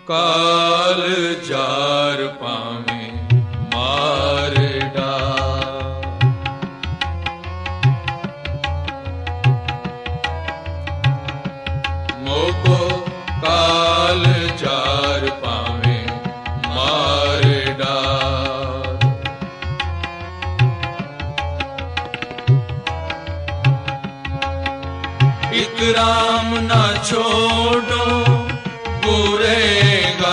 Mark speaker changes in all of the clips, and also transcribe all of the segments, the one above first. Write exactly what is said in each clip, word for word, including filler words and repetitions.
Speaker 1: काल जार पावे मार डार। मोको काल जार पावे मार डार। एक राम ना छोड़ो गुरेगा।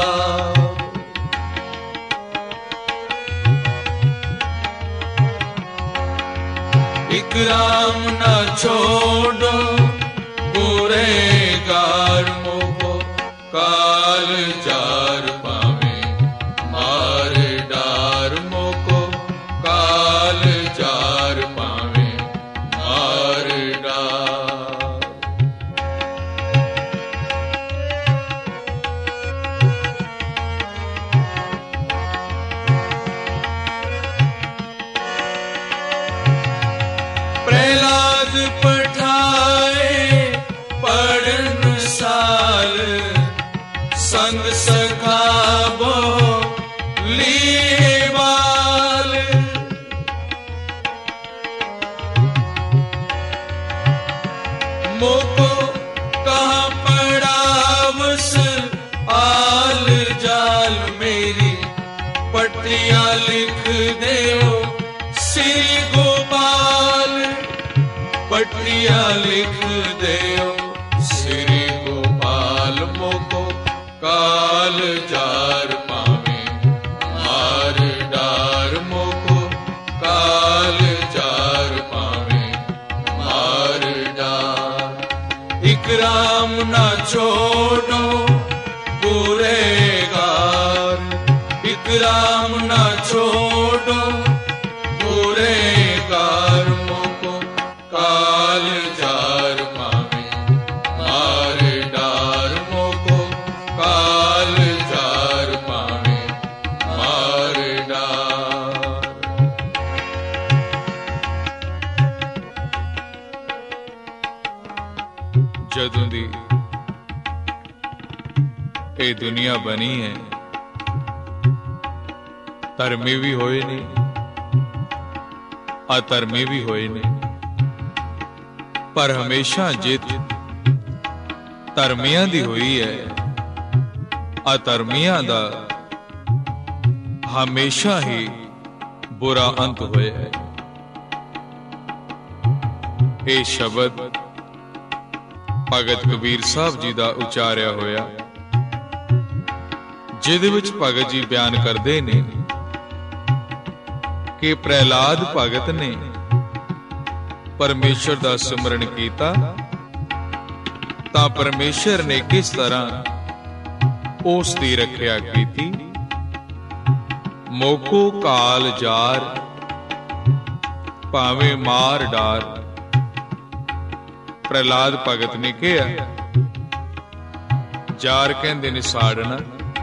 Speaker 1: एक राम ना छोड़ो गुरेगार। मोको काल जार पावे मार डार। मोको काल जार पावे मार डार। प्रहलाद पठाए पढ़न साल। संग सखाबो लिए बाल। मोको कहाँ पड़ावस आल जाल। मेरी पटिया लिख देओ श्री गोपाल। पटिया लिख देओ श्री गोपाल। मोको काल जार पावे मार डार। मोको काल जार पावे मार डार। एक राम ना छोड़ो गुरेगार। एक राम ना छोड़ो गुरेगार। मोको काल जार पावे मार डार। मोको काल जार पावे मार डार। जदों दी ये दुनिया बनी है धर्मी भी होए ने अधर्मी भी होए ने। पर हमेशा जित धर्मियां दी हुई है। अधर्मियां दा हमेशा ही बुरा अंत होया है। ये शब्द भगत कबीर साहब जी दा उचारिया होया जिहदे विच भगत जी बयान करते ने कि प्रहलाद भगत ने परमेश्वर दा सिमरन कीता तां परमेश्वर ने किस तरह उस दी रखिया कीती। मोको काल जार भावे मार डार। प्रहलाद भगत ने कहा जार कहंदे ने साड़ना।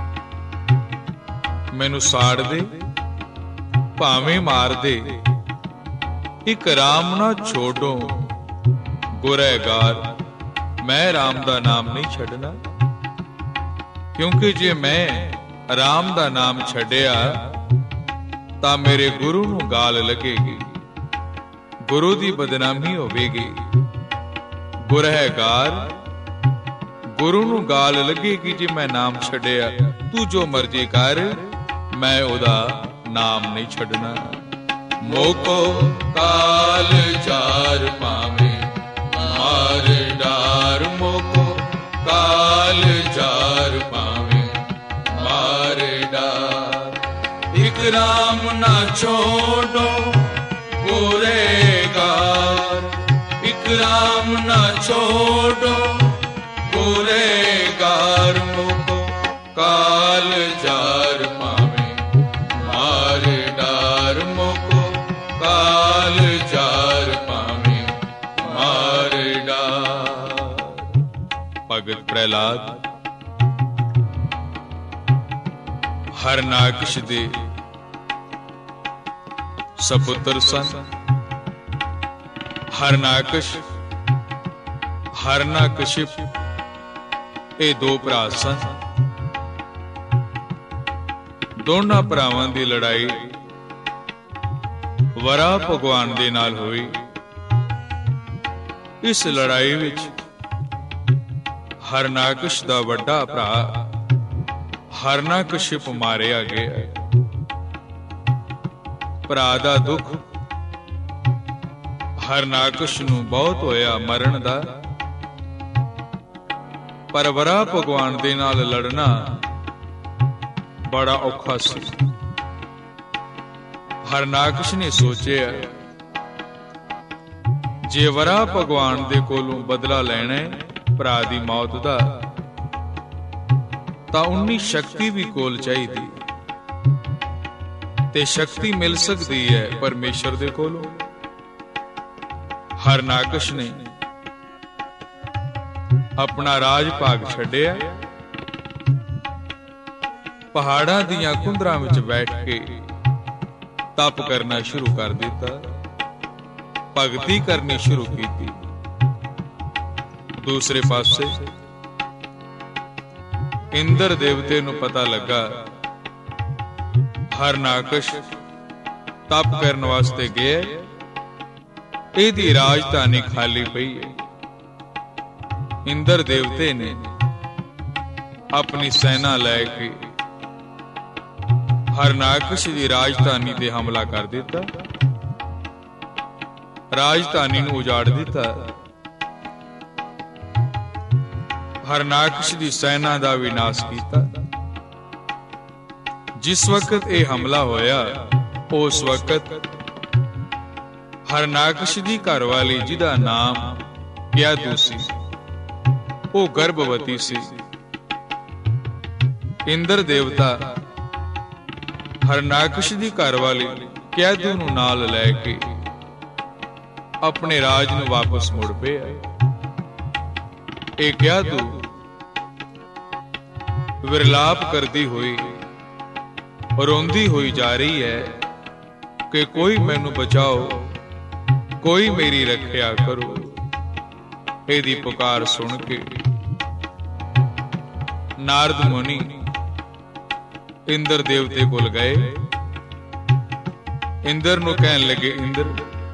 Speaker 1: मैनू साड़ दे भावें मार दे। एक राम ना छोड़ो गुरहगार। मैं राम दा नाम नहीं छड़ना क्योंकि जे मैं राम दा नाम छड़िया तां मेरे गुरु नू गाल लगेगी। गुरु दी बदनामी होवेगी। गुरहगार गुरु नू गाल लगेगी जे मैं नाम छड़िया। तू जो मर्जी कर मैं ओदा नाम नहीं छड़ना। मोको काल जार पावे मार डार। मोको काल जार पावे मार डार। एक राम ना छोड़ो गुरेगार। एक राम ना छोड़ो गुरेगार। मोको काल जार पावे मार डार। मोको काल जार पावे मार डार। भगत प्रहलाद हरनाकश दे सपुत्र सन। हरनाकश हरनाकशिप ये दो भरा सन। ਦੋਨਾਂ ਭਰਾਵਾਂ ਦੀ ਲੜਾਈ ਵਰਾ ਭਗਵਾਨ ਦੇ ਨਾਲ ਹੋਈ। ਇਸ ਲੜਾਈ ਵਿੱਚ ਹਰਨਾਕਸ਼ ਦਾ ਵੱਡਾ ਭਰਾ ਹਰਨਾਕਸ਼ਿਪ ਮਾਰਿਆ ਗਿਆ। ਭਰਾ ਦਾ ਦੁੱਖ ਹਰਨਾਕਸ਼ ਨੂੰ ਬਹੁਤ ਹੋਇਆ ਮਰਨ ਦਾ, ਪਰ ਵਰਾ ਭਗਵਾਨ ਦੇ ਨਾਲ ਲੜਨਾ ਬੜਾ ਔਖਾ ਸੀ। ਹਰਨਾਕਸ਼ ਨੇ ਸੋਚਿਆ, ਜੇ ਵਰਾ ਭਗਵਾਨ ਦੇ ਕੋਲੋਂ ਬਦਲਾ ਲੈਣਾ ਹੈ ਭਰਾ ਦੀ ਮੌਤ ਦਾ, ਤਾਂ ਉਨੀ ਸ਼ਕਤੀ ਵੀ ਕੋਲ ਚਾਹੀਦੀ, ਤੇ ਸ਼ਕਤੀ ਮਿਲ ਸਕਦੀ ਹੈ ਪਰਮੇਸ਼ਰ ਦੇ ਕੋਲੋਂ। ਹਰਨਾਕਸ਼ ਨੇ ਆਪਣਾ ਰਾਜ ਭਾਗ ਛੱਡਿਆ, ਪਹਾੜਾਂ ਦੀਆਂ ਕੁੰਦਰਾਂ ਵਿੱਚ ਬੈਠ ਕੇ ਤਪ ਕਰਨਾ ਸ਼ੁਰੂ ਕਰ ਦਿੱਤਾ, ਭਗਤੀ ਕਰਨੀ ਸ਼ੁਰੂ ਕੀਤੀ। ਦੂਸਰੇ ਪਾਸੇ ਇੰਦਰ ਦੇਵਤੇ ਨੂੰ ਪਤਾ ਲੱਗਾ ਹਰਨਾਕਸ਼ ਤਪ ਕਰਨ ਵਾਸਤੇ ਗਿਆ, ਇਹਦੀ ਰਾਜਧਾਨੀ ਖਾਲੀ ਪਈ ਹੈ। ਇੰਦਰ ਦੇਵਤੇ ਨੇ ਆਪਣੀ ਸੈਨਾ ਲੈ ਕੇ ਹਰਨਾਕਸ਼ ਦੀ ਰਾਜਧਾਨੀ ਤੇ ਹਮਲਾ ਕਰ ਦਿੱਤਾ, ਰਾਜਧਾਨੀ ਨੂੰ ਉਜਾੜ ਦਿੱਤਾ। ਹਰਨਾਕਸ਼ ਦੀ ਸੈਨਾ ਦਾ ਵਿਨਾਸ਼ ਕੀਤਾ। ਜਿਸ ਵਕਤ ਇਹ ਹਮਲਾ ਹੋਇਆ, ਉਸ ਵਕਤ ਹਰਨਾਕਸ਼ ਦੀ ਘਰਵਾਲੀ, ਜਿਹਦਾ ਨਾਮ ਕਿਆਦੂ ਸੀ, ਉਹ ਗਰਭਵਤੀ ਸੀ। ਇੰਦਰ ਦੇਵਤਾ ਹਰਨਾਕਸ਼ ਦੀ ਘਰਵਾਲੀ ਕਿਆਦੂ ਨੂੰ ਨਾਲ ਲੈ ਕੇ ਆਪਣੇ ਰਾਜ ਨੂੰ ਵਾਪਸ ਮੁੜ ਪਿਆ। ਇਹ ਕਿਆਦੂ ਵਿਰਲਾਪ ਕਰਦੀ ਹੋਈ, ਰੋਂਦੀ ਹੋਈ ਜਾ ਰਹੀ ਹੈ ਕਿ ਕੋਈ ਮੈਨੂੰ ਬਚਾਓ, ਕੋਈ ਮੇਰੀ ਰੱਖਿਆ ਕਰੋ। ਇਹਦੀ ਪੁਕਾਰ ਸੁਣ ਕੇ ਨਾਰਦ ਮੁਨੀ ਇੰਦਰ ਦੇਵਤੇ ਕੋਲ ਗਏ। ਇੰਦਰ ਨੂੰ ਕਹਿਣ ਲੱਗੇ, ਇੰਦਰ,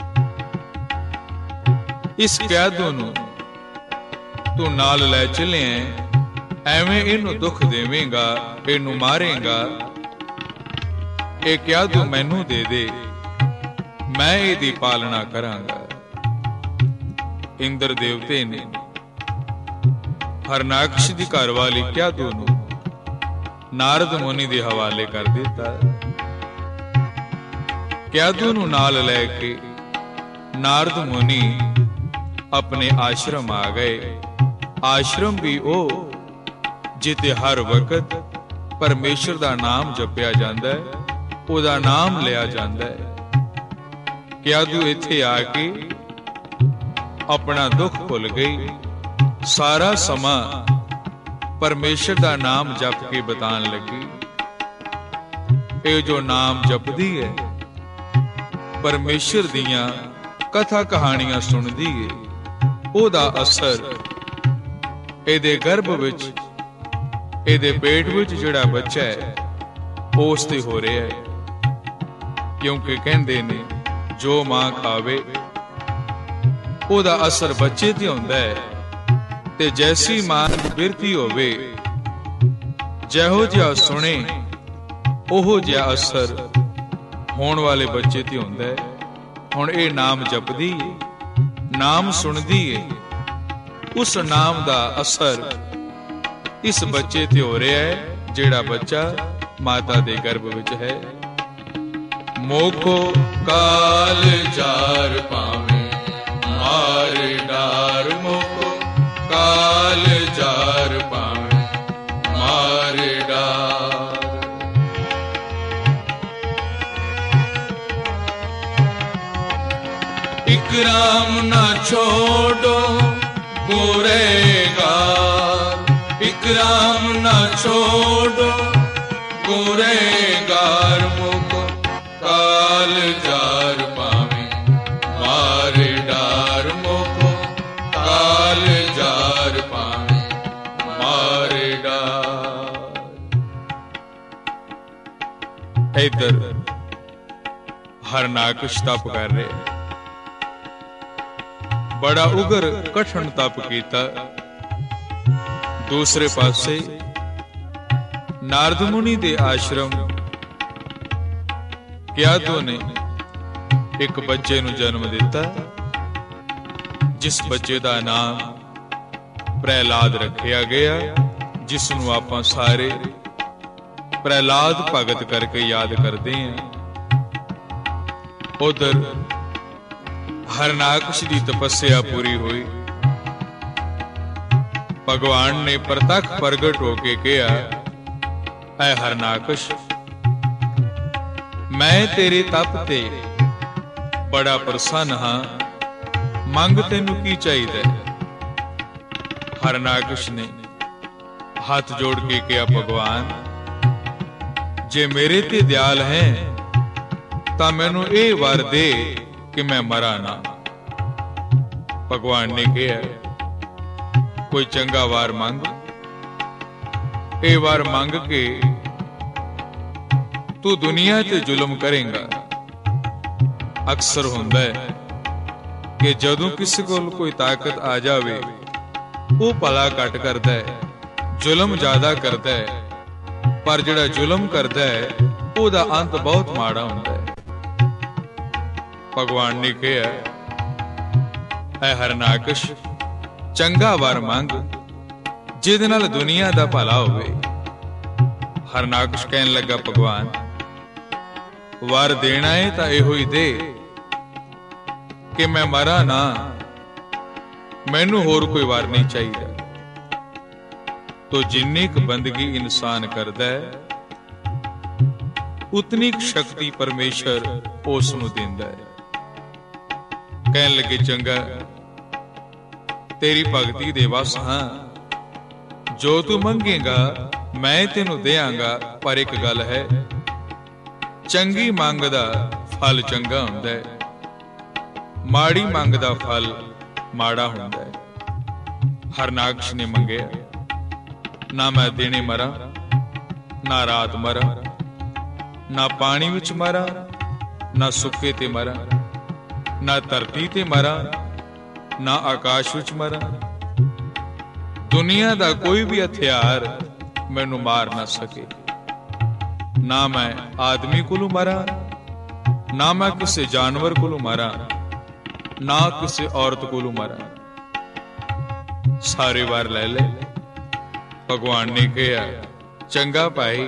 Speaker 1: ਇਸ ਕਿਆਦੂ ਨੂੰ ਤੂੰ ਨਾਲ ਲੈ ਚੱਲਿਆ, ਐਵੇਂ ਇਹਨੂੰ ਦੁੱਖ ਦੇਵੇਂਗਾ, ਇਹਨੂੰ ਮਾਰੇਂਗਾ। ਇਹ ਕਿਆਦੂ ਮੈਨੂੰ ਦੇ ਦੇ, ਮੈਂ ਇਹਦੀ ਪਾਲਣਾ ਕਰਾਂਗਾ। ਇੰਦਰ ਦੇਵਤੇ ਨੇ ਹਰਨਾਕਸ਼ ਦੀ ਘਰਵਾਲੀ ਕਿਆਦੂ ਨੂੰ ਨਾਰਦ ਮੁਨੀ ਦੇ ਹਵਾਲੇ ਕਰ ਦਿੱਤਾ। ਕਿਆਦੂ ਨੂੰ ਨਾਲ ਲੈ ਕੇ ਨਾਰਦ ਮੁਨੀ ਆਪਣੇ ਆਸ਼ਰਮ ਆ ਗਏ। ਆਸ਼ਰਮ ਵੀ ਉਹ ਜਿੱਥੇ ਹਰ ਵਕਤ ਪਰਮੇਸ਼ਰ ਦਾ ਨਾਮ ਜਪਿਆ ਜਾਂਦਾ ਹੈ, ਉਹਦਾ ਨਾਮ ਲਿਆ ਜਾਂਦਾ ਹੈ। ਕਿਆਦੂ ਇੱਥੇ ਆ ਕੇ ਆਪਣਾ ਦੁੱਖ ਭੁੱਲ ਗਈ, ਸਾਰਾ ਸਮਾਂ ਪਰਮੇਸ਼ਰ ਦਾ ਨਾਮ ਜਪ ਕੇ ਬਿਤਾਉਣ ਲੱਗੀ। ਇਹ ਜੋ ਨਾਮ ਜਪਦੀ ਹੈ, ਪਰਮੇਸ਼ਰ ਦੀਆਂ ਕਥਾ ਕਹਾਣੀਆਂ ਸੁਣਦੀ ਹੈ, ਉਹਦਾ ਅਸਰ ਇਹਦੇ ਗਰਭ ਵਿੱਚ, ਇਹਦੇ ਪੇਟ ਵਿੱਚ ਜਿਹੜਾ ਬੱਚਾ ਹੈ, ਉਸ ਤੇ ਹੋ ਰਿਹਾ ਹੈ। ਕਿਉਂਕਿ ਕਹਿੰਦੇ ਨੇ ਜੋ ਮਾਂ ਖਾਵੇ ਉਹਦਾ ਅਸਰ ਬੱਚੇ ਤੇ ਹੁੰਦਾ ਹੈ, ਤੇ ਜੈਸੀ ਮਾਂ ਦੀ ਬਿਰਤੀ ਹੋਵੇ, ਜਿਹੋ ਜਿਹਾ ਸੁਣੇ ਉਹੋ ਜਿਹਾ ਅਸਰ ਹੋਣ ਵਾਲੇ ਬੱਚੇ ਤੇ ਹੁੰਦਾ ਹੈ। ਹੁਣ ਇਹ ਨਾਮ ਜਪਦੀ ਹੈ, ਨਾਮ ਸੁਣਦੀ ਹੈ, ਉਸ ਨਾਮ ਦਾ ਅਸਰ ਇਸ ਬੱਚੇ ਤੇ ਹੋ ਰਿਹਾ ਹੈ, ਜਿਹੜਾ ਬੱਚਾ ਮਾਤਾ ਦੇ ਗਰਭ ਵਿੱਚ ਹੈ। ਮੋਖੋ ਕਾਲ ਜਾਰ ਪਾਵੇਂ ਮਾਰ ਡਾਰ, ਮੋਖੋ ਕਾਲ ਜਾਰ ਪਾਵੇਂ ਮਾਰ ਡਾਰ। ਇਕ ਰਾਮ ਨਾ ਛੋੜੋ ਗੁਰੇਗਾਰ, ਇਕ ਰਾਮ ਨਾ ਛੋੜੋ ਗੁਰੇਗਾਰ। ਮੁਖ ਕਾਲ ਜਾਰ ਪਾਵੇਂ ਮਾਰ ਡਾਰ, ਮੁਖ ਕਾਲ ਜਾਰ ਪਾਵੇਂ ਮਾਰ ਡਾਰ। इधर हरनाकश तप कर रहे, बड़ा उगर कठिन तप कीता। दूसरे पासे नारद मुनि दे आश्रम क्यादो ने एक बच्चे नूं जन्म दिता, जिस बच्चे दा नाम प्रहलाद रखिया गया, जिसनूं आपां सारे प्रहलाद भगत करके याद करते हैं। उधर हरनाकश की तपस्या पूरी हुई। भगवान ने प्रतख प्रगट होके कहा, ऐ हरनाकश, मैं तेरे तप ते बड़ा प्रसन्न हाँ, मंग तेनू की चाहिए। हरनाकश ने हाथ जोड़ के कहा, भगवान जे मेरे ते दयाल है तां मैनू ये वर दे कि मैं मरा ना। भगवान ने कहा, कोई चंगा वार मंग। ये वार मंग के तू दुनिया ते जुल्म करेगा। अक्सर हुंदा है कि जदों किसी कोल कोई ताकत आ जावे, वो भला घट करता है, जुल्म ज्यादा करता है, पर जिहड़ा जुल्म करता है ओहदा अंत बहुत माड़ा हुंदा है। भगवान ने कहा, ऐ हरनाकश, चंगा वर मंग जिहदे नाल दुनिया दा भला होवे। हरनाकश कहन लगा, भगवान वर देना है तां इहो ही दे कि मैं मरा ना, मैनू होर कोई वर नहीं चाहिए। तो जिन्नी क बंदगी इंसान करदा है, उतनी क शक्ति परमेश्वर उस नूं दिंदा है। कहन लगे, चंगा तेरी भगती दे वस हां, जो तू मंगेगा मैं तेनू देआंगा, पर एक गल है, चंगी मंग दा फल चंगा हुंदा है, माड़ी मंग दा फल माड़ा हुंदा है। हरनाकश ने मंगया, ना मैं दिने मरा, ना रात मरा, ना पानी विच मरा, ना सुके ते मरा, ना धरती ते मरा, ना आकाश विच मरा। दुनिया दा कोई भी हथियार मैनू मार ना सके। ना मैं आदमी कोलों मरा, ना मैं किसी जानवर कोलों मरा, ना किसी औरत कोलों मरा। सारे वार ले ले। भगवान ने कहा, चंगा भाई,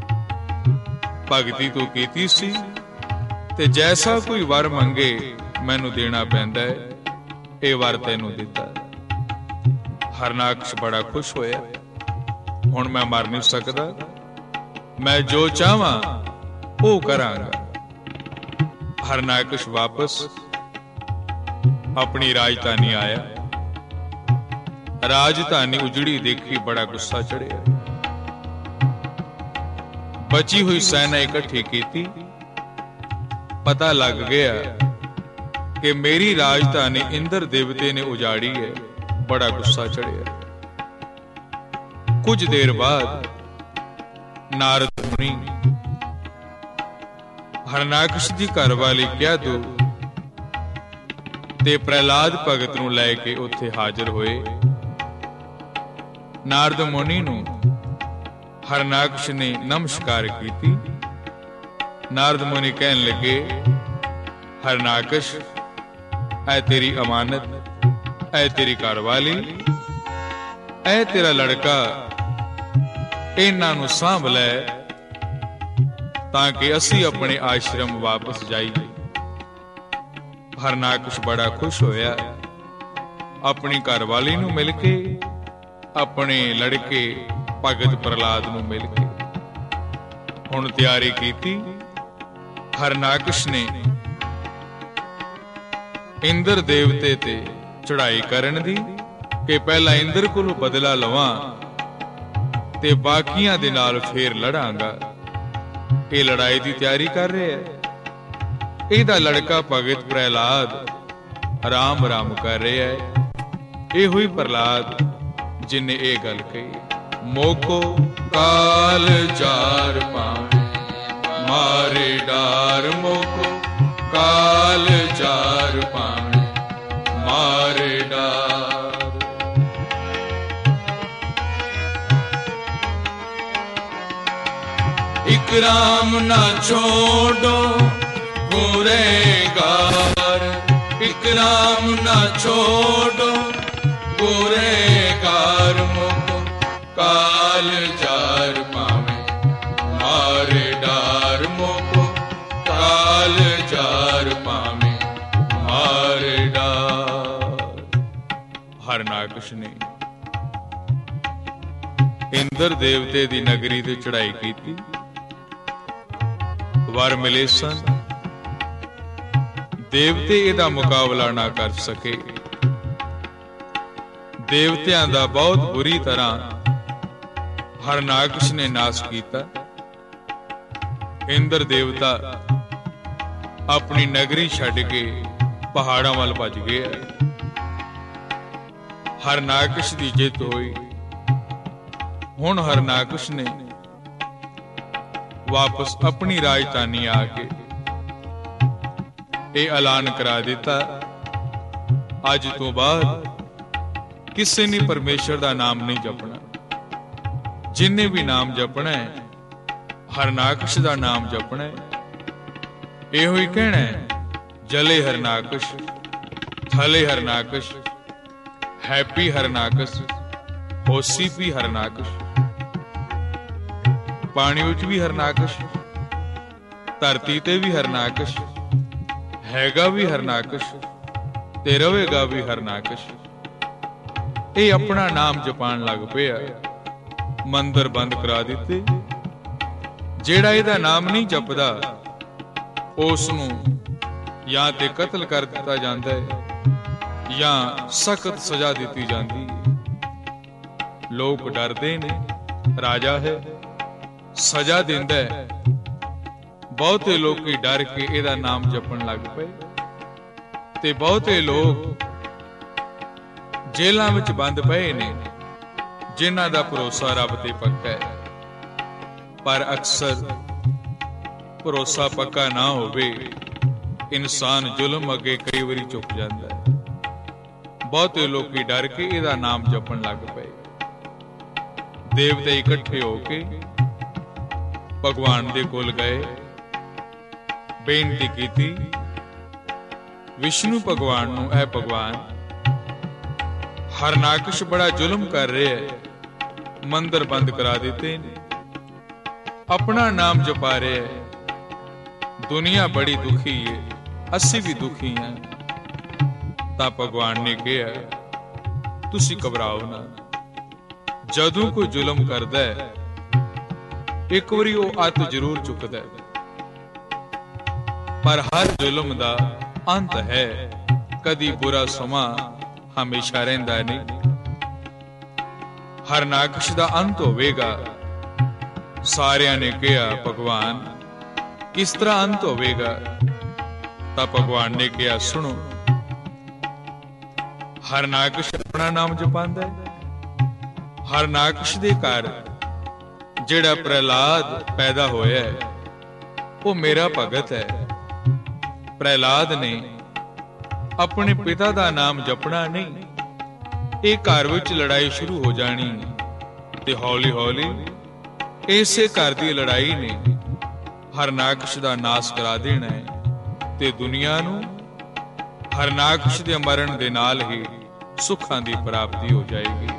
Speaker 1: भगती तू कीती सी ते जैसा कोई वर मंगे मैनू देना पैंदा है, ये वर तैनू दिता। हरनाकश बड़ा खुश होया, हुण मैं मर नहीं सकदा, मैं जो चाहवां वो करांगा। हरनाकश वापस अपनी राजधानी आया। राजधानी उजड़ी देखी बड़ा गुस्सा चढ़िया। बची हुई सेना इकट्ठी की, पता लग गया कि मेरी राजधानी इंद्र देवते ने उजाड़ी है। बड़ा गुस्सा चढ़िया। कुछ देर बाद नारद मुनि हरनाकश दी घरवाली क्यादो ते प्रहलाद भगत नूं लैके उत्थे हाजिर होए। नारद मुनि नूं हरनाकश ने नमस्कार की। नारद मुनि कहन लगे, हरनाकश, ऐ तेरी अमानत, ऐ तेरी घरवाली, ऐ तेरा लड़का, इन्हां नूं सांभ लै ताकि असी अपने आश्रम वापस जाइए। हरनाकश बड़ा खुश होया, अपनी घरवाली नूं मिल के, अपने लड़के भगत प्रहलाद नूं मिल के। हुण तैयारी कीती। हरनाकश ने इंद्र देवते ते चढ़ाई करन दी कि पहला इंद्र कोलों बदला लवां ते बाकियां दे नाल फेर लड़ांगा। ये लड़ाई दी तैयारी कर रहे है। इहदा लड़का भगत प्रहलाद राम राम कर रहा है। ये हुई प्रहलाद जिन्हें ये गल कही, मोको काल जार पावे ਡਾਰ ਮੋਕੋ ਕਾਲ ਜ਼ਾਰ ਪਾਵੇਂ ਮਾਰੇ ਡਾਰ। ਇਕ ਰਾਮ ਨਾ ਛੋੜੋ ਗੁਰੇਗਾਰ, ਇਕ ਰਾਮ ਨਾ ਛੋੜੋ ਗੁਰੇਗਾਰ ਮੋਕੋ ਕਾਲ ਜ਼ਾਰ ਪਾਵੇਂ ਮਾਰੇ ਡਾਰ ਮੋਕੋ ਕਾਲ ਜ਼ਾਰ ਪਾਵੇਂ ਮਾਰੇ ਡਾਰ। ਹਰਨਾਕਸ਼ ਨੇ ਇੰਦਰ ਦੇਵਤੇ ਦੀ ਨਗਰੀ ਤੇ ਚੜ੍ਹਾਈ ਕੀਤੀ। ਵਰ ਮਿਲੇ ਸਨ, ਦੇਵਤੇ ਇਹਦਾ ਮੁਕਾਬਲਾ ਨਾ ਕਰ ਸਕੇ। ਦੇਵਤਿਆਂ ਦਾ ਬਹੁਤ ਬੁਰੀ ਤਰ੍ਹਾਂ ਹਰਨਾਕਸ਼ ਨੇ ਨਾਸ਼ ਕੀਤਾ। ਇੰਦਰ ਦੇਵਤਾ ਆਪਣੀ ਨਗਰੀ ਛੱਡ ਕੇ ਪਹਾੜਾਂ ਵੱਲ ਭੱਜ ਗਿਆ। ਹਰਨਾਕਸ਼ ਦੀ ਜਿੱਤ ਹੋਈ। ਹੁਣ ਹਰਨਾਕਸ਼ ਨੇ ਵਾਪਸ ਆਪਣੀ ਰਾਜਧਾਨੀ ਆ ਕੇ ਇਹ ਐਲਾਨ ਕਰਾ ਦਿੱਤਾ, ਅੱਜ ਤੋਂ ਬਾਅਦ ਕਿਸੇ ਨੇ ਪਰਮੇਸ਼ਰ ਦਾ ਨਾਮ ਨਹੀਂ ਜਪਣਾ। ਜਿੰਨੇ ਵੀ ਨਾਮ ਜਪਣਾ ਹੈ ਹਰਨਾਕਸ਼ ਦਾ ਨਾਮ ਜਪਣਾ ਹੈ। ਇਹੋ ਹੀ ਕਹਿਣਾ ਹੈ, ਜਲੇ ਹਰਨਾਕਸ਼, ਥਲੇ ਹਰਨਾਕਸ਼, ਹੈਪੀ ਹਰਨਾਕਸ਼, ਹੋਸੀ ਵੀ ਹਰਨਾਕਸ਼। ਪਾਣੀ ਵਿੱਚ ਵੀ ਹਰਨਾਕਸ਼, ਧਰਤੀ ਤੇ ਵੀ ਹਰਨਾਕਸ਼, ਹੈਗਾ ਵੀ ਹਰਨਾਕਸ਼ ਤੇ ਰਵੇਗਾ ਵੀ ਹਰਨਾਕਸ਼। ਇਹ ਆਪਣਾ ਨਾਮ ਜਪਾਣ ਲੱਗ ਪਿਆ। ਮੰਦਰ ਬੰਦ ਕਰਾ ਦਿੱਤੇ। ਜਿਹੜਾ ਇਹਦਾ ਨਾਮ ਨਹੀਂ ਜਪਦਾ ਉਸ ਨੂੰ ਜਾਂ ਤੇ ਕਤਲ ਕਰ ਦਿੱਤਾ ਜਾਂਦਾ ਹੈ ਜਾਂ ਸਖਤ ਸਜ਼ਾ ਦਿੱਤੀ ਜਾਂਦੀ ਹੈ। ਲੋਕ ਡਰਦੇ ਨੇ, ਰਾਜਾ ਹੈ, ਸਜ਼ਾ ਦਿੰਦਾ ਹੈ। ਬਹੁਤੇ ਲੋਕੀ ਡਰ ਕੇ ਇਹਦਾ ਨਾਮ ਜਪਣ ਲੱਗ ਪਏ ਤੇ ਬਹੁਤੇ ਲੋਕ ਜੇਲ੍ਹਾਂ ਵਿੱਚ ਬੰਦ ਪਏ ਨੇ, ਜਿਨ੍ਹਾਂ ਦਾ ਭਰੋਸਾ ਰੱਬ ਤੇ ਪੱਕਾ ਹੈ। ਪਰ ਅਕਸਰ ਭਰੋਸਾ ਪੱਕਾ ਨਾ ਹੋਵੇ, ਇਨਸਾਨ ਜ਼ੁਲਮ ਅੱਗੇ ਕਈ ਵਾਰੀ ਝੁਕ ਜਾਂਦਾ ਹੈ। ਬਹੁਤੇ ਲੋਕੀ ਡਰ ਕੇ ਇਹਦਾ ਨਾਮ ਜਪਣ ਲੱਗ ਪਏ। ਦੇਵਤੇ ਇਕੱਠੇ ਹੋ ਕੇ ਭਗਵਾਨ ਦੇ ਕੋਲ ਗਏ, ਬੇਨਤੀ ਕੀਤੀ ਵਿਸ਼ਨੂੰ ਭਗਵਾਨ ਨੂੰ, ਐ ਭਗਵਾਨ, ਹਰਨਾਕਸ਼ ਬੜਾ ਜ਼ੁਲਮ ਕਰ ਰਿਹਾ ਹੈ, ਮੰਦਰ ਬੰਦ ਕਰਾ ਦਿੱਤੇ ਨੇ, ਆਪਣਾ ਨਾਮ ਜਪਾ ਰਿਹਾ ਹੈ, ਦੁਨੀਆ ਬੜੀ ਦੁਖੀ ਹੈ, ਅਸੀਂ ਵੀ ਦੁਖੀ ਹਾਂ। ਤਾਂ ਭਗਵਾਨ ਨੇ ਕਿਹਾ, ਤੁਸੀਂ ਘਬਰਾਓ ਨਾ। ਜਦੋਂ ਕੋਈ ਜ਼ੁਲਮ ਕਰਦਾ ਹੈ ਇੱਕ ਵਾਰੀ ਉਹ ਅੱਤ ਜ਼ਰੂਰ ਚੁੱਕਦਾ ਹੈ, ਪਰ ਹਰ ਜ਼ੁਲਮ ਦਾ ਅੰਤ ਹੈ। ਕਦੀ ਬੁਰਾ ਸਮਾਂ ਹਮੇਸ਼ਾ ਰਹਿੰਦਾ ਨਹੀਂ। ਹਰਨਾਕਸ਼ ਦਾ ਅੰਤ ਹੋਵੇਗਾ। ਸਾਰਿਆਂ ਨੇ ਕਿਹਾ, ਭਗਵਾਨ ਕਿਸ ਤਰ੍ਹਾਂ ਅੰਤ ਹੋਵੇਗਾ? ਤਾਂ ਭਗਵਾਨ ਨੇ ਕਿਹਾ, ਸੁਣੋ, ਹਰਨਾਕਸ਼ ਆਪਣਾ ਨਾਮ ਜਪਾਂਦਾ ਹੈ। ਹਰਨਾਕਸ਼ ਦੇ ਘਰ ਜਿਹੜਾ ਪ੍ਰਹਿਲਾਦ ਪੈਦਾ ਹੋਇਆ ਹੈ ਉਹ ਮੇਰਾ ਭਗਤ ਹੈ। ਪ੍ਰਹਿਲਾਦ ਨੇ ਆਪਣੇ ਪਿਤਾ ਦਾ ਨਾਮ ਜਪਣਾ ਨਹੀਂ, ਇਹ ਘਰ ਵਿੱਚ ਲੜਾਈ ਸ਼ੁਰੂ ਹੋ ਜਾਣੀ ਤੇ ਹੌਲੀ ਹੌਲੀ ਇਸੇ ਘਰ ਦੀ ਲੜਾਈ ਨੇ ਹਰਨਾਕਸ਼ ਦਾ ਨਾਸ਼ ਕਰਾ ਦੇਣਾ ਹੈ ਤੇ ਦੁਨੀਆ ਨੂੰ ਹਰਨਾਕਸ਼ ਦੇ ਮਰਨ ਦੇ ਨਾਲ ਹੀ ਸੁੱਖਾਂ ਦੀ ਪ੍ਰਾਪਤੀ ਹੋ ਜਾਏਗੀ।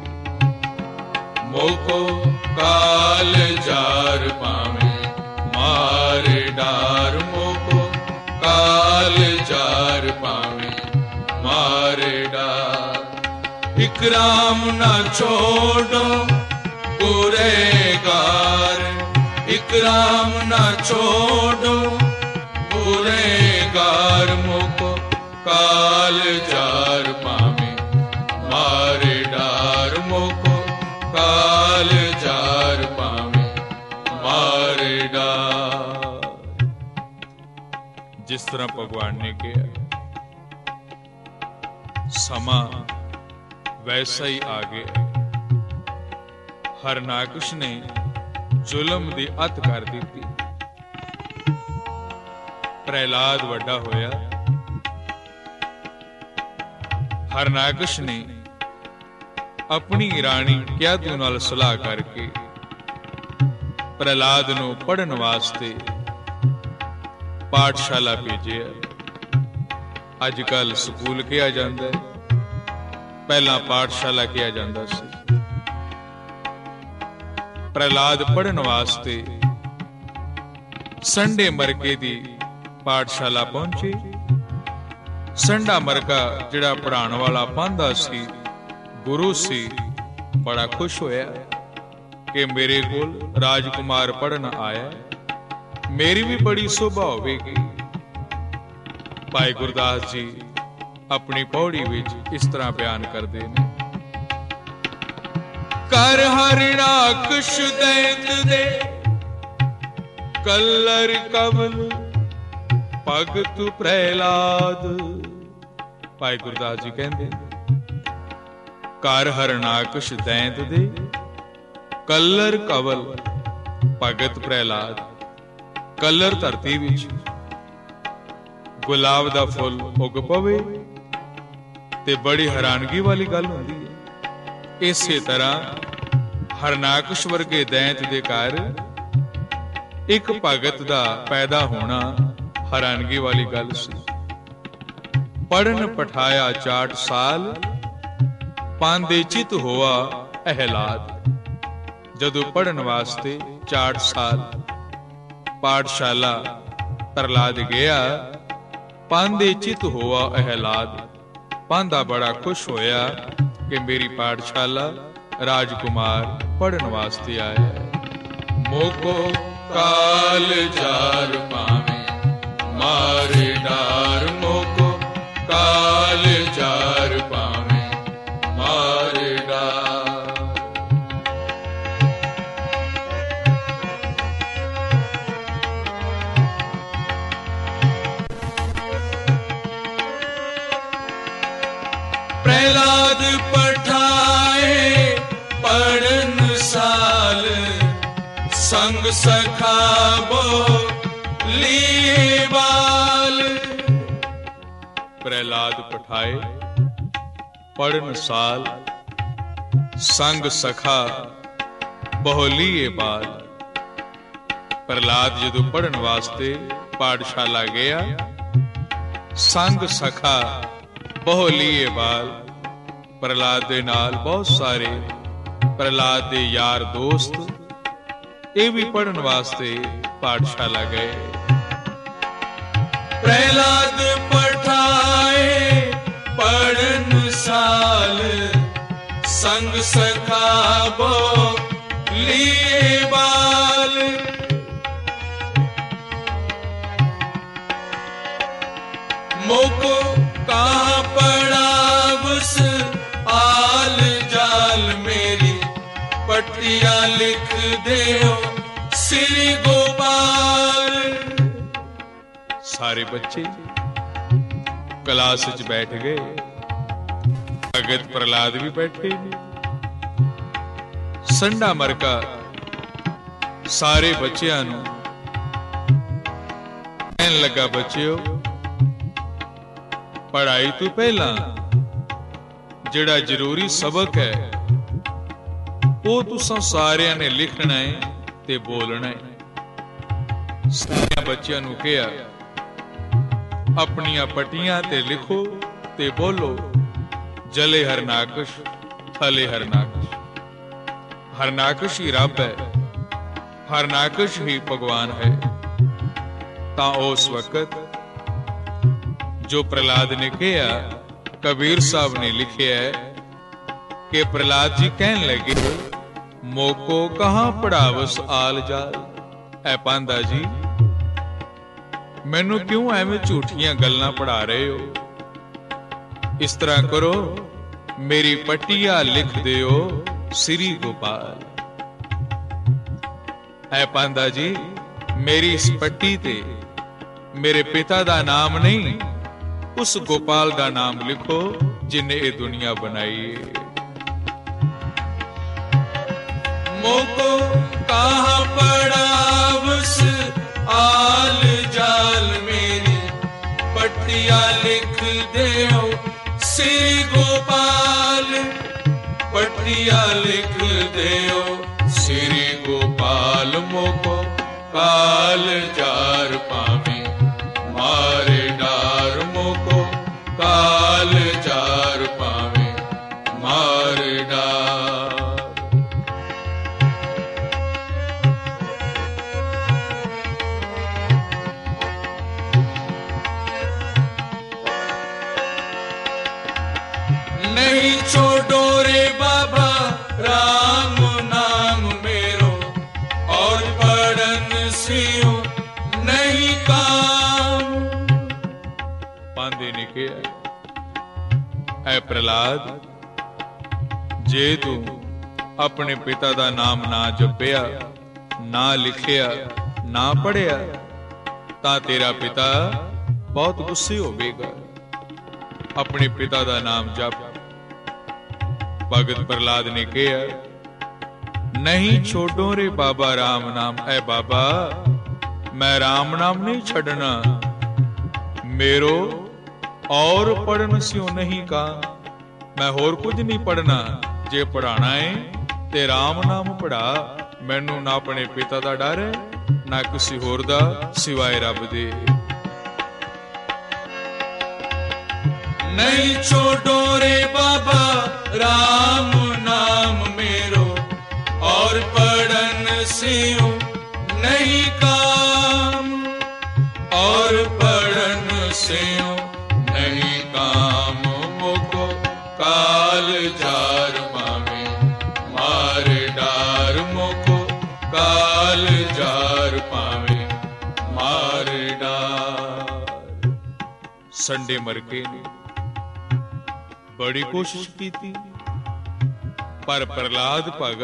Speaker 1: ਮੋਕੋ ਕਾਲ ਜ਼ਾਰ ਪਾਵੇਂ ਮਾਰੇ ਡਾਰ, ਮੋਕੋ ਕਾਲ ਜ਼ਾਰ ਪਾਵੇਂ ਮਾਰੇ ਡਾਰ। ਇਕ ਰਾਮ ਨਾ ਛੋੜੋ ਗੁਰੇਗਾਰ, ਇਕ ਰਾਮ ਨਾ ਛੋੜੋ ਗੁਰੇਗਾਰ, ਮੋਕੋ ਕਾਲ ਜ਼ਾਰ ਪਾਵੇਂ ਮਾਰੇ ਡਾਰ, ਮੋਕੋ ਕਾਲ ਜ਼ਾਰ ਪਾਵੇਂ ਮਾਰੇ ਡਾਰ। ਜਿਸ ਤਰ੍ਹਾਂ ਭਗਵਾਨ ਨੇ ਕਿਹਾ, ਸਮਾਂ ਵੈਸਾ ਹੀ ਆ ਗਿਆ। ਹਰਨਾਕਸ਼ ਨੇ ਜ਼ੁਲਮ ਦੀ ਅੱਤ ਕਰ ਦਿੱਤੀ। ਪ੍ਰਹਿਲਾਦ ਵੱਡਾ ਹੋਇਆ। ਹਰਨਾਕਸ਼ ਨੇ ਆਪਣੀ ਰਾਣੀ ਕਿਆਦੂ ਨਾਲ ਸਲਾਹ ਕਰਕੇ ਪ੍ਰਹਿਲਾਦ ਨੂੰ ਪੜ੍ਹਨ ਵਾਸਤੇ ਪਾਠਸ਼ਾਲਾ ਭੇਜਿਆ। ਅੱਜ ਕੱਲ ਸਕੂਲ ਕਿਹਾ ਜਾਂਦਾ ਹੈ, ਪਹਿਲਾਂ ਪਾਠਸ਼ਾਲਾ ਕਿਹਾ ਜਾਂਦਾ ਸੀ। ਪ੍ਰਹਿਲਾਦ ਪੜ੍ਹਨ ਵਾਸਤੇ ਸੰਡੇ ਮਰਕੇ ਦੀ ਪਾਠਸ਼ਾਲਾ ਪਹੁੰਚੇ। ਸੰਡਾ ਮਰਕਾ ਜਿਹੜਾ ਪੜ੍ਹਾਉਣ ਵਾਲਾ ਪਾਂਧਾ ਸੀ, ਗੁਰੂ ਸੀ, ਬੜਾ ਖੁਸ਼ ਹੋਇਆ ਕਿ ਮੇਰੇ ਕੋਲ ਰਾਜਕੁਮਾਰ ਪੜ੍ਹਨ ਆਇਆ, ਮੇਰੀ ਵੀ ਬੜੀ ਸ਼ੋਭਾ ਹੋਵੇਗੀ। ਭਾਈ ਗੁਰਦਾਸ ਜੀ ਆਪਣੀ ਪੌੜੀ ਵਿੱਚ ਇਸ ਤਰ੍ਹਾਂ ਬਿਆਨ ਕਰਦੇ ਨੇ, ਕਰ ਹਰਨਾਕਸ਼ ਦੈਂਤ ਦੇ ਕਲਰ ਕਵਲ ਭਗਤ ਪ੍ਰਹਿਲਾਦ। ਭਾਈ ਗੁਰਦਾਸ ਜੀ ਕਹਿੰਦੇ, ਕਰ ਹਰਨਾਕਸ਼ ਦੈਂਤ ਦੇ ਕਲਰ ਕਵਲ ਭਗਤ ਪ੍ਰਹਿਲਾਦ। ਕਲਰ ਧਰਤੀ ਵਿੱਚ ਗੁਲਾਬ ਦਾ ਫੁੱਲ ਉੱਗ ਪਵੇ ਤੇ ਬੜੀ ਹੈਰਾਨਗੀ ਵਾਲੀ ਗੱਲ ਹੁੰਦੀ ਹੈ। ਇਸੇ ਤਰ੍ਹਾਂ ਹਰਨਾਕਸ਼ ਵਰਗੇ ਦੈਂਤ ਦੇ ਘਰ ਇੱਕ ਭਗਤ ਦਾ ਪੈਦਾ ਹੋਣਾ ਹੈਰਾਨਗੀ ਵਾਲੀ ਗੱਲ ਸੀ। ਪੜਨ ਪਠਾਇਆ ਚਾਟ ਸਾਲ, ਪਾਂਦੇ ਚਿਤ ਹੋਆ ਅਹਿਲਾਦ। ਜਦੋਂ ਪੜਨ ਵਾਸਤੇ ਚਾਟ ਸਾਲ ਪਾਠਸ਼ਾਲਾ ਪ੍ਰਹਿਲਾਦ ਗਿਆ, ਪਾਂਦੇ ਚਿਤ ਹੋਆ ਅਹਿਲਾਦ। ਪਾਂਧਾ ਬੜਾ ਖੁਸ਼ ਹੋਇਆ ਕਿ ਮੇਰੀ ਪਾਠਸ਼ਾਲਾ ਰਾਜਕੁਮਾਰ ਪੜਨ ਵਾਸਤੇ ਆਇਆ। ਮੋਕੋ ਕਾਲ ਜਾਰ ਪਾਵੇਂ ਮਾਰੇ ਡਾਰ, ਮੋਕੋ ਕਾਲ ਜਾਰ ਪਾਵੇਂ ਮਾਰੇ ਡਾਰ। प्रहलाद पठाए पढ़न साल, संग सखा बो लिए बाल। प्रहलाद पठाए पढ़न साल, संग सखा बहुलीए बाल। प्रहलाद जदों पढ़न वास्ते पाठशाला गया, संग सखा बहुलीए बाल। प्रहलाद दे नाल बहुत सारे प्रहलाद दे यार दोस्त ये भी पढ़न वास्ते पाठशाला गए। प्रहलाद पठाए पढ़न साल, संग सखा बहुलीए बाल। मोको कहाँ पढ़ावस आल जाल, मेरी पट्टिया लिख देओ श्री गोपाल। सारे बच्चे क्लास च बैठ गए, भगत प्रहलाद भी बैठे। संडा मरका सारे बच्चियां नूं कहन लगा, बच्चिओ पढ़ाई तो पहला जिहड़ा जरूरी सबक है वो तुसां सारियां ने लिखना है ते बोलना है। सारे बच्चियां नूं कहा, अपनियां पट्टियां ते लिखो ते बोलो, जले हरनाकश थले हरनाकश। हरनाकश ही रब है, हरनाकश ही भगवान है। तां उस वक्त जो प्रहलाद ने कहा, कबीर साहब ने लिखिया है कि प्रहलाद जी कहन लगे, मोको कहां पढ़ावस आल जाल। ऐ पांधा जी, मैनू क्यों एवें झूठियां गल्लां पढ़ा रहे हो? इस तरह करो, मेरी पट्टिया लिख दियो श्री गोपाल। ऐ पांधा जी, मेरी इस पट्टी ते मेरे पिता दा नाम नहीं, उस गोपाल का नाम लिखो जिन्हें ये दुनिया बनाई है। मोको कहाँ पढ़ावस आल जाल, मेरी पटिया लिख देओ श्री गोपाल, पटिया लिख देओ श्री गोपाल, मोको काल जार पावे मारे डार, मोको काल जार पावे मारे डार। नहीं छोड़ो रे बाबा राम नाम मेरो, और पढ़न सियो नहीं काम। पांदे ने कहा, ऐ प्रहलाद, जे तू अपने पिता दा नाम ना जपिया, ना लिखिया, ना पढ़िया, तां तेरा पिता बहुत गुस्से होवेगा। अपने पिता दा नाम जप। भगत प्रहलाद ने कहा, नहीं छोड़ो रे बाबा राम नाम। ऐ बाबा, मैं राम नाम नहीं छड़ना, मेरो और पढ़न स्यों नहीं का। मैं होर कुछ नहीं पढ़ना, जे पढ़ाना है ते राम नाम पढ़ा। मैनू ना अपने पिता दा डर है, ना किसी होर दा सिवाय रब दे। नहीं छोड़ो रे बाबा राम नाम मेरो, और पढ़न सियो नहीं काम, और पढ़न सियो नहीं काम, मोको काल जार पावे मारे डार, मोको काल जार पावे मारे डार। संडे मरके ने बड़ी कोशिश की थी, पर प्रहलाद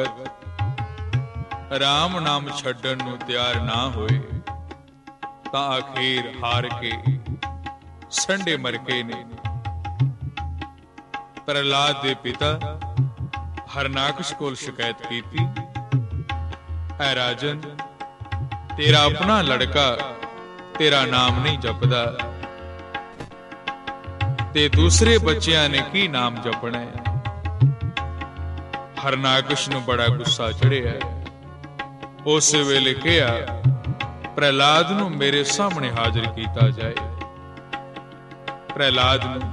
Speaker 1: भगत राम नाम छड्डन नूं तैयार ना होए, तां आखिर हार के संडे मरके ने प्रहलाद दे पिता हरनाकश कोल शिकायत की थी, ऐ राजन, तेरा अपना लड़का तेरा नाम नहीं जपदा, ते दूसरे बच्चियां ने की नाम जपना है। हरनाकश नूं बड़ा गुस्सा चढ़िया। उस वेले कहा, प्रहलाद नूं मेरे सामने हाजिर कीता जाए। प्रहलाद नूं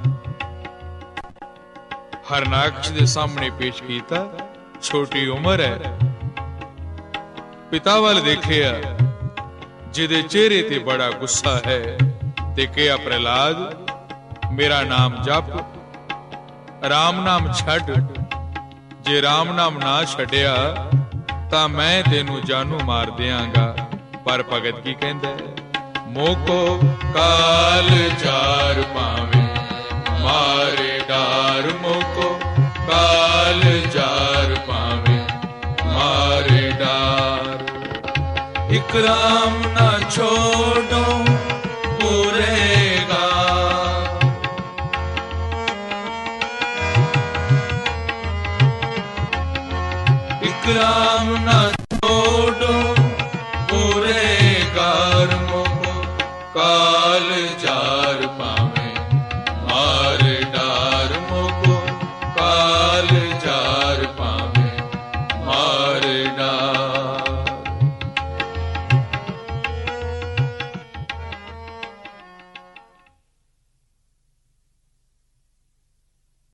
Speaker 1: हरनाकश दे सामने पेश कीता। छोटी उम्र है। पिता वाल देखिया, जिदे चेहरे ते बड़ा गुस्सा है, ते कहा, प्रहलाद, मेरा नाम जप, राम नाम छड़। जे राम नाम ना छड़िया तां मैं तेनू जानू मार दियांगा। पर भगत की कहंदा है, मोको काल जार पावे मारे डार, मोको काल जार पावे मारे डार। इक राम ना छोड़ो पूरेगा, राम ना छोड़ो पूरे गार, मोको काल जा